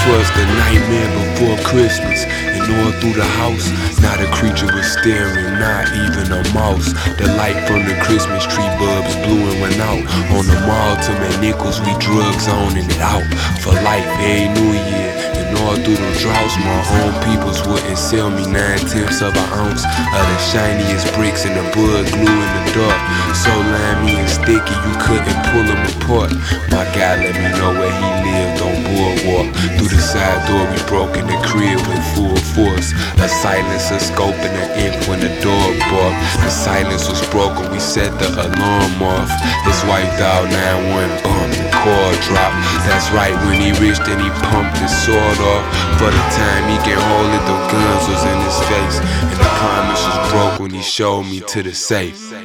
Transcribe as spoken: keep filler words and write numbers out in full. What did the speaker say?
'twas the nightmare before Christmas. And all through the house, not a creature was staring, not even a mouse. The light from the Christmas tree bulbs blew and went out. On the mall to make nickels, we drugs on and it out. For life, every New Year. And all through the droughts, my own peoples wouldn't sell me nine tenths of an ounce of the shiniest bricks and the bud glue in the dark. So limey and sticky, you couldn't pull them apart. My guy let me know where he lived on Boardwalk. Through the side door, we broke in the crib with full force. A silencer scoping the ink when the dog barked. The silence was broken, we set the alarm off. His wife dialed nine one one, bump, the cord dropped. That's right, when he reached and he pumped his sword off. For the time he can hold it, the guns was in his face. And the promise was broke when he showed me to the safe.